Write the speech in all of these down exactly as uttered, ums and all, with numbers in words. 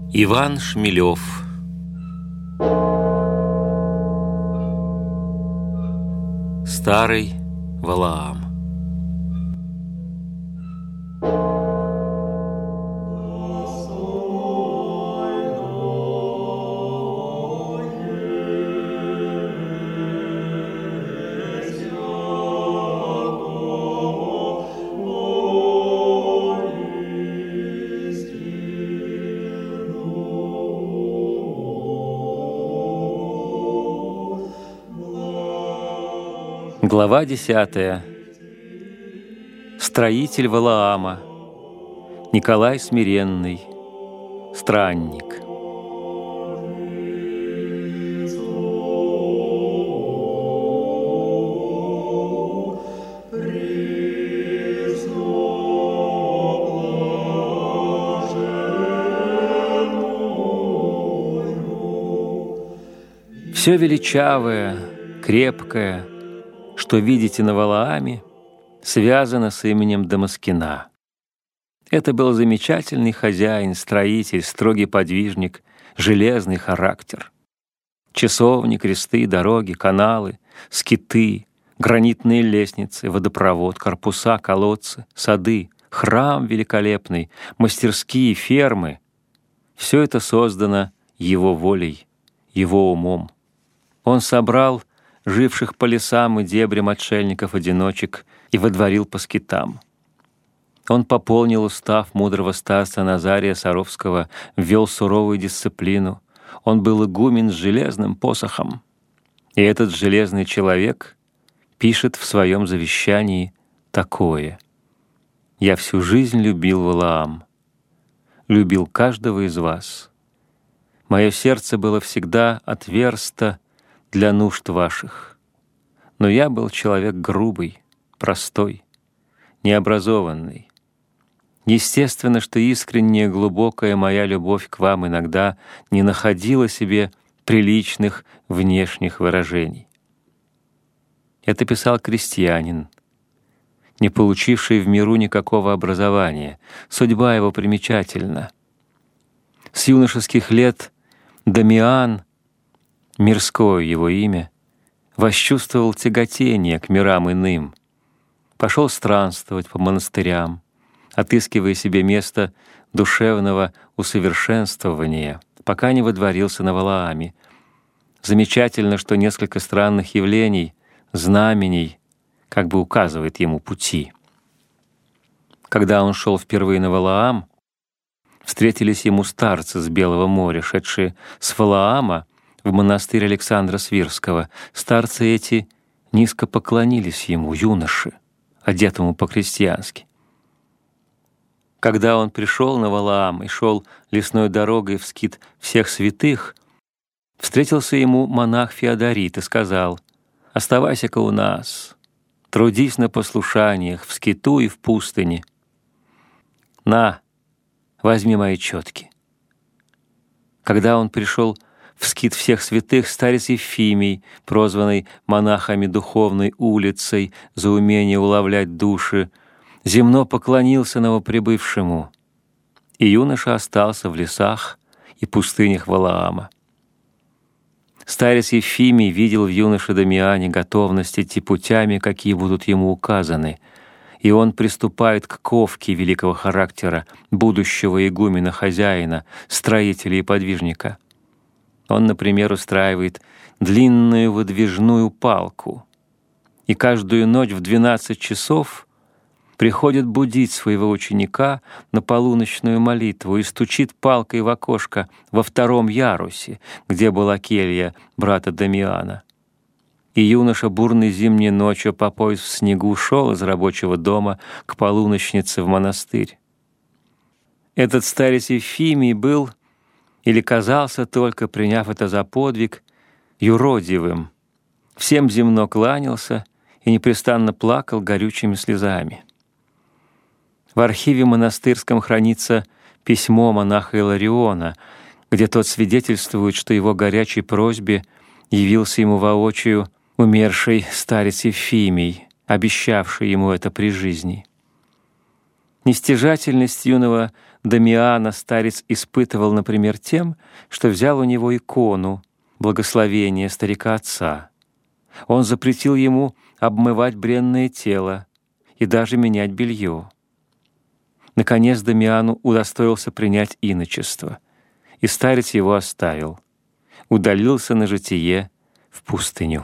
Иван Шмелев. Старый Валаам. Глава десятая. Строитель Валаама. Николай Смиренный. Странник. Все величавое, крепкое, что видите на Валааме, связано с именем Дамаскина. Это был замечательный хозяин, строитель, строгий подвижник, железный характер. Часовни, кресты, дороги, каналы, скиты, гранитные лестницы, водопровод, корпуса, колодцы, сады, храм великолепный, мастерские, фермы — все это создано его волей, его умом. Он собрал живших по лесам и дебрям отшельников-одиночек и водворил по скитам. Он пополнил устав мудрого старца Назария Саровского, ввел суровую дисциплину. Он был игумен с железным посохом. И этот железный человек пишет в своем завещании такое: «Я всю жизнь любил Валаам, любил каждого из вас. Мое сердце было всегда отверсто для нужд ваших. Но я был человек грубый, простой, необразованный. Естественно, что искренняя, глубокая моя любовь к вам иногда не находила себе приличных внешних выражений». Это писал крестьянин, не получивший в миру никакого образования. Судьба его примечательна. С юношеских лет Дамиан, мирское его имя, восчувствовал тяготение к мирам иным, пошел странствовать по монастырям, отыскивая себе место душевного усовершенствования, пока не водворился на Валааме. Замечательно, что несколько странных явлений, знамений, как бы указывает ему пути. Когда он шел впервые на Валаам, встретились ему старцы с Белого моря, шедшие с Валаама в монастырь Александра Свирского. Старцы эти низко поклонились ему, юноше, одетому по-крестьянски. Когда он пришел на Валаам и шел лесной дорогой в скит всех святых, встретился ему монах Феодорит и сказал: «Оставайся-ка у нас, трудись на послушаниях в скиту и в пустыне. На, возьми мои четки». Когда он пришел в скит всех святых, старец Ефимий, прозванный монахами духовной улицей за умение уловлять души, земно поклонился новоприбывшему, и юноша остался в лесах и пустынях Валаама. Старец Ефимий видел в юноше Дамиане готовность идти путями, какие будут ему указаны, и он приступает к ковке великого характера будущего игумена-хозяина, строителя и подвижника. Он, например, устраивает длинную выдвижную палку, и каждую ночь в двенадцать часов приходит будить своего ученика на полуночную молитву и стучит палкой в окошко во втором ярусе, где была келья брата Дамиана. И юноша бурной зимней ночью по пояс в снегу шел из рабочего дома к полуночнице в монастырь. Этот старец Ефимий был, или казался только, приняв это за подвиг, юродивым, всем земно кланялся и непрестанно плакал горючими слезами. В архиве монастырском хранится письмо монаха Илариона, где тот свидетельствует, что его горячей просьбе явился ему воочию умерший старец Ефимий, обещавший ему это при жизни. Нестяжательность юного Дамиана старец испытывал, например, тем, что взял у него икону благословения старика-отца. Он запретил ему обмывать бренное тело и даже менять белье. Наконец Дамиану удостоился принять иночество, и старец его оставил, удалился на житие в пустыню.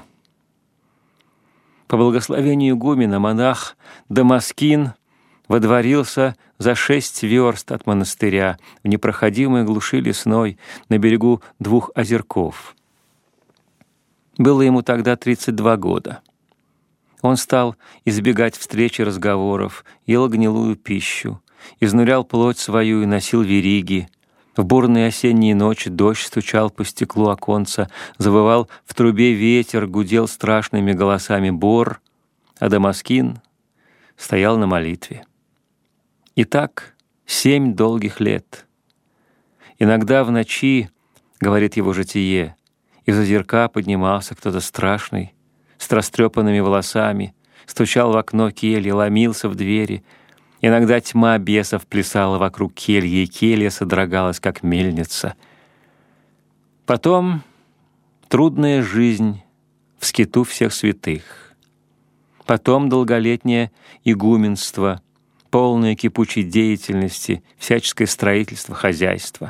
По благословению игумена монах Дамаскин водворился за шесть верст от монастыря в непроходимой глуши лесной на берегу двух озерков. Было ему тогда тридцать два года. Он стал избегать встреч и разговоров, ел гнилую пищу, изнурял плоть свою и носил вериги. В бурные осенние ночи дождь стучал по стеклу оконца, завывал в трубе ветер, гудел страшными голосами бор, а Дамаскин стоял на молитве. И так семь долгих лет. Иногда в ночи, говорит его житие, из озерка поднимался кто-то страшный, с растрепанными волосами, стучал в окно кельи, ломился в двери. Иногда тьма бесов плясала вокруг кельи, и келья содрогалась, как мельница. Потом трудная жизнь в скиту всех святых. Потом долголетнее игуменство, полное кипучей деятельности, всяческое строительство, хозяйство.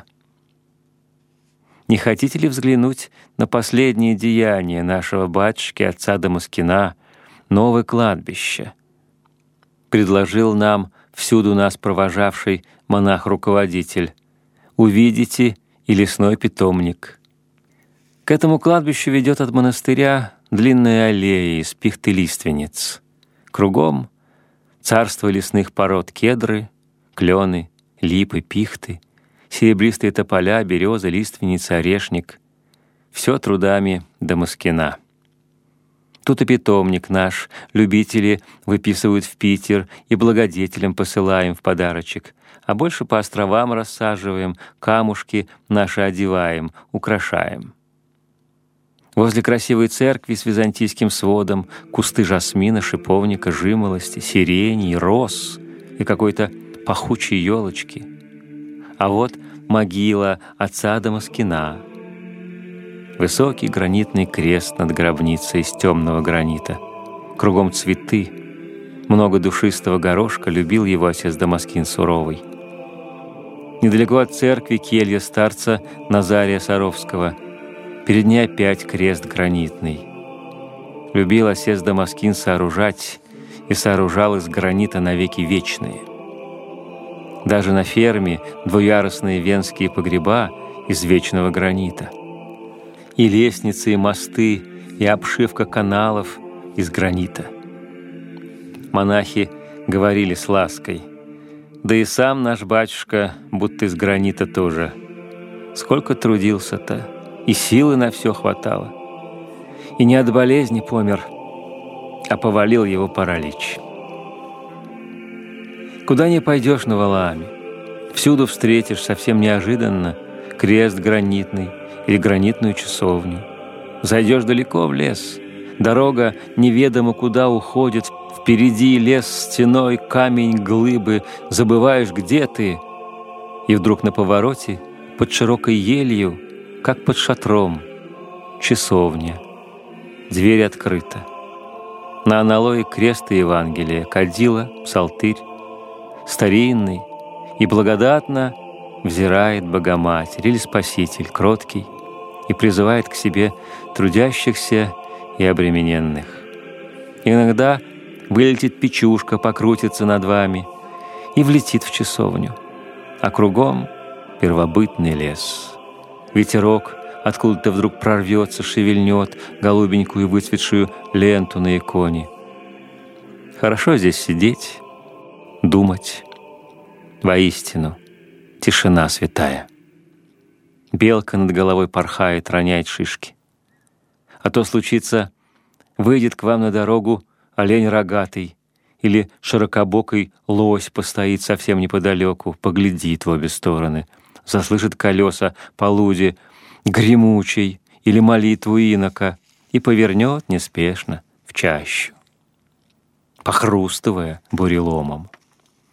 Не хотите ли взглянуть на последние деяния нашего батюшки, отца Дамаскина, новое кладбище? Предложил нам всюду нас провожавший монах-руководитель. Увидите и лесной питомник. К этому кладбищу ведет от монастыря длинная аллея из пихт и лиственниц. Кругом царство лесных пород: кедры, клены, липы, пихты, серебристые тополя, березы, лиственницы, орешник. Все трудами Дамаскина. Тут и питомник наш, любители выписывают в Питер и благодетелям посылаем в подарочек, а больше по островам рассаживаем, камушки наши одеваем, украшаем. Возле красивой церкви с византийским сводом кусты жасмина, шиповника, жимолости, сирени, роз и какой-то пахучей елочки. А вот могила отца Дамаскина. Высокий гранитный крест над гробницей из темного гранита. Кругом цветы. Много душистого горошка, любил его отец Дамаскин суровый. Недалеко от церкви келья старца Назария Саровского. Перед ней опять крест гранитный. Любил отец Дамаскин сооружать и сооружал из гранита навеки вечные. Даже на ферме двуярусные венские погреба из вечного гранита. И лестницы, и мосты, и обшивка каналов из гранита. Монахи говорили с лаской: да и сам наш батюшка будто из гранита тоже. Сколько трудился-то, и силы на все хватало. И не от болезни помер, а повалил его паралич. Куда ни пойдешь на Валааме, всюду встретишь совсем неожиданно крест гранитный или гранитную часовню. Зайдешь далеко в лес, дорога неведомо куда уходит, впереди лес стеной, камень, глыбы, забываешь, где ты, и вдруг на повороте, под широкой елью, как под шатром, часовня, дверь открыта. На аналое крест и Евангелие, кадила, псалтырь, старинный, и благодатно взирает Богоматерь или Спаситель кроткий и призывает к себе трудящихся и обремененных. Иногда вылетит печушка, покрутится над вами и влетит в часовню, а кругом первобытный лес. Ветерок откуда-то вдруг прорвется, шевельнет голубенькую выцветшую ленту на иконе. Хорошо здесь сидеть, думать. Воистину, тишина святая. Белка над головой порхает, роняет шишки. А то случится, выйдет к вам на дорогу олень рогатый или широкобокий лось постоит совсем неподалеку, поглядит в обе стороны, заслышит колеса по лузе гремучей или молитву инока и повернет неспешно в чащу, похрустывая буреломом.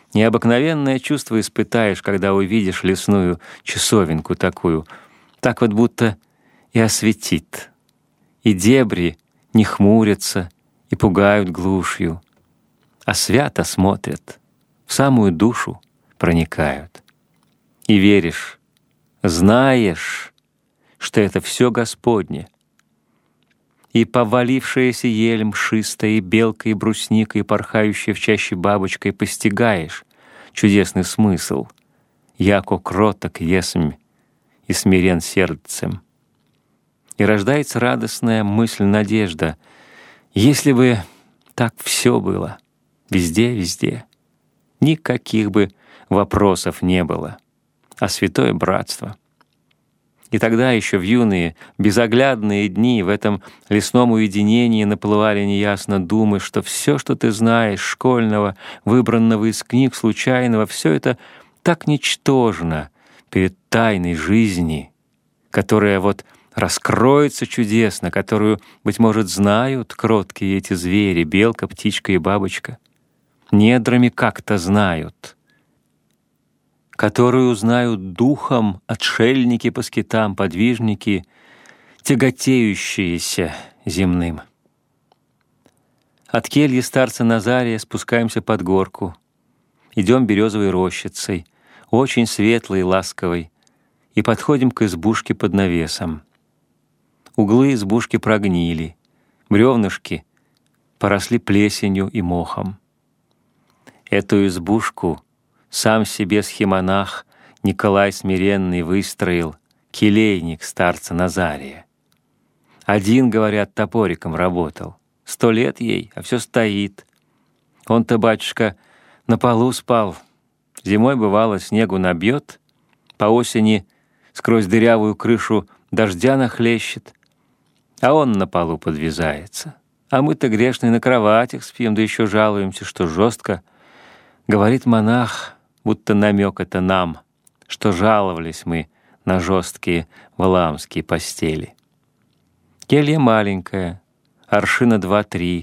Необыкновенное чувство испытаешь, когда увидишь лесную часовенку такую. Так вот будто и осветит. И дебри не хмурятся и пугают глушью, а свято смотрят, в самую душу проникают. И веришь, знаешь, что это все Господне. И повалившаяся ель мшистая, и белка, и брусника, и порхающая в чаще бабочкой постигаешь чудесный смысл, яко кроток есмь и смирен сердцем. И рождается радостная мысль, надежда. Если бы так все было, везде, везде, никаких бы вопросов не было, а святое братство. И тогда еще в юные, безоглядные дни в этом лесном уединении наплывали неясно думы, что все, что ты знаешь, школьного, выбранного из книг, случайного, все это так ничтожно перед тайной жизни, которая вот раскроется чудесно, которую, быть может, знают кроткие эти звери, белка, птичка и бабочка, недрами как-то знают, которую знают духом отшельники по скитам, подвижники, тяготеющиеся земным. От кельи старца Назария спускаемся под горку, идем березовой рощицей, очень светлой и ласковой, и подходим к избушке под навесом. Углы избушки прогнили, бревнышки поросли плесенью и мохом. Эту избушку сам себе схимонах Николай Смиренный выстроил, келейник старца Назария. Один, говорят, топориком работал. Сто лет ей, а все стоит. Он-то, батюшка, на полу спал. Зимой, бывало, снегу набьет, по осени сквозь дырявую крышу дождя нахлещет, а он на полу подвязается. А мы-то грешные на кроватях спим, да еще жалуемся, что жестко. Говорит монах, будто намек это нам, что жаловались мы на жесткие валаамские постели. Келья маленькая, аршина два-три,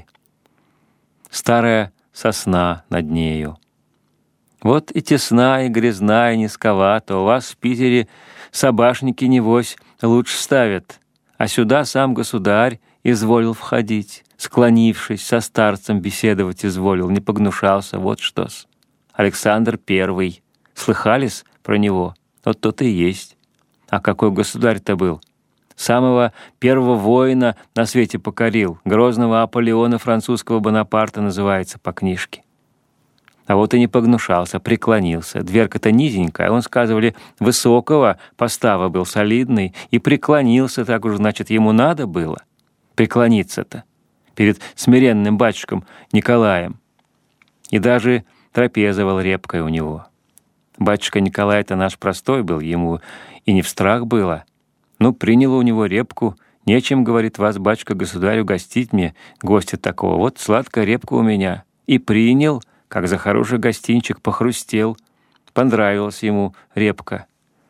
старая сосна над нею. Вот и тесна, и грязна, и низковата. У вас в Питере собашники, небось, лучше ставят, а сюда сам государь изволил входить, склонившись, со старцем беседовать изволил, не погнушался, вот что-с. Александр Первый. Слыхались про него? Вот тот и есть. А какой государь-то был? Самого первого воина на свете покорил. Грозного Аполеона французского Бонапарта называется по книжке. А вот и не погнушался, преклонился. Дверка-то низенькая, он, сказывали, высокого постава был, солидный, и преклонился, так уж, значит, ему надо было преклониться-то перед смиренным батюшком Николаем. И даже трапезовал репкой у него. Батюшка Николай-то наш простой был, ему и не в страх было. Ну, принял у него репку, нечем, говорит, вас, батюшка, государь, угостить мне, гостя такого. Вот сладкая репка у меня. И принял, как за хороший гостинчик, похрустел. Понравилась ему репка.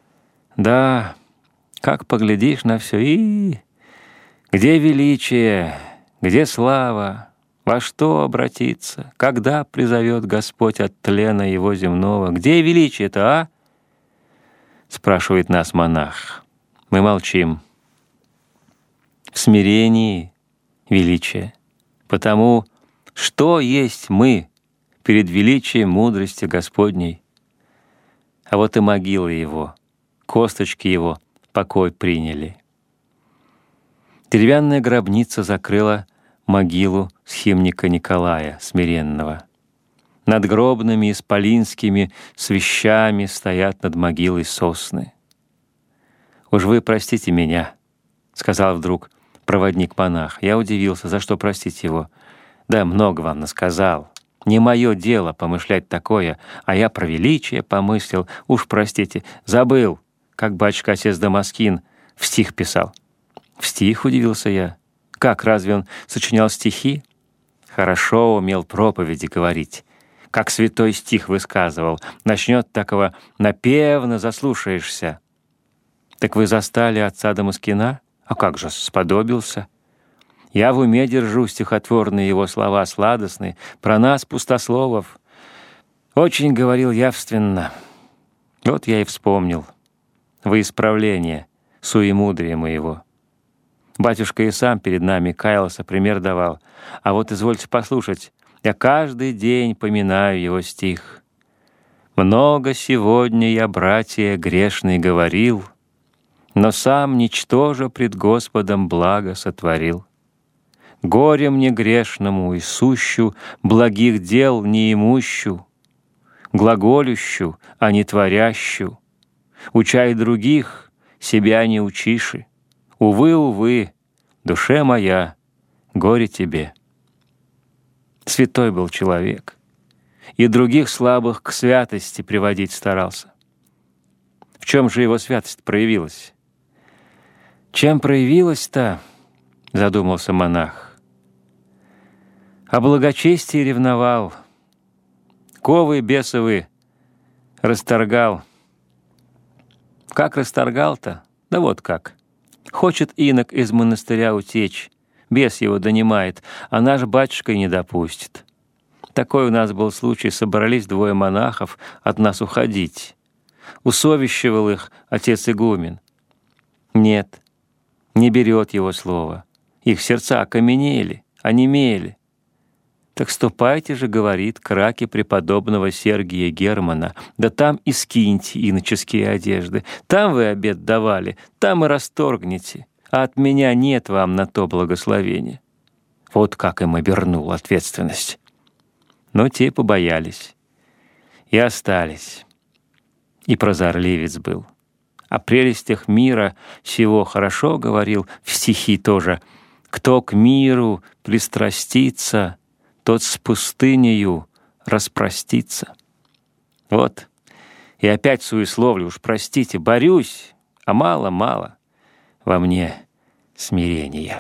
Да, как поглядишь на все, и где величие, где слава, во что обратиться, когда призовет Господь от тлена его земного? Где величие-то, а? Спрашивает нас монах. Мы молчим. В смирении величие. Потому что есть мы перед величием мудрости Господней? А вот и могила его, косточки его покой приняли. Деревянная гробница закрыла могилу схимника Николая Смиренного. Надгробными исполинскими свещами стоят над могилой сосны. «Уж вы простите меня», — сказал вдруг проводник-монах. Я удивился, за что простить его. «Да много вам насказал. Не мое дело помышлять такое, а я про величие помыслил. Уж простите, забыл, как батюшка отец Дамаскин в стих писал». «В стих?» — удивился я. «Как, разве он сочинял стихи?» «Хорошо умел проповеди говорить. Как святой стих высказывал. Начнет такого напевно, заслушаешься». «Так вы застали отца Дамаскина? А как же, сподобился?» «Я в уме держу стихотворные его слова сладостные, про нас, пустословов. Очень говорил явственно. Вот я и вспомнил во исправление суемудрия моего. Батюшка и сам перед нами каялся, пример давал. А вот извольте послушать, я каждый день поминаю его стих. «Много сегодня я, братья, грешный говорил, но сам, ничтоже пред Господом, благо сотворил. Горе мне грешному и сущу, благих дел неимущу, глаголющу, а не творящу. Учай других, себя не учиши. Увы, увы, душе моя, горе тебе». Святой был человек, и других слабых к святости приводить старался. В чем же его святость проявилась? Чем проявилась-то, задумался монах. О благочестии ревновал, ковы бесовы расторгал. Как расторгал-то? Да вот как. Хочет инок из монастыря утечь, бес его донимает, а наш батюшка и не допустит. Такой у нас был случай, собрались двое монахов от нас уходить. Усовещивал их отец игумен. Нет, не берет его слово. Их сердца окаменели, онемели. Так ступайте же, говорит, к раке преподобного Сергия Германа, да там и скиньте иноческие одежды. Там вы обет давали, там и расторгнете, а от меня нет вам на то благословения. Вот как им обернул ответственность. Но те побоялись и остались. И прозорливец был. О прелестях мира сего хорошо говорил в стихи тоже. Кто к миру пристрастится, тот с пустынею распростится. Вот. И опять суесловлю, уж простите, борюсь, а мало-мало во мне смирения.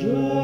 душа.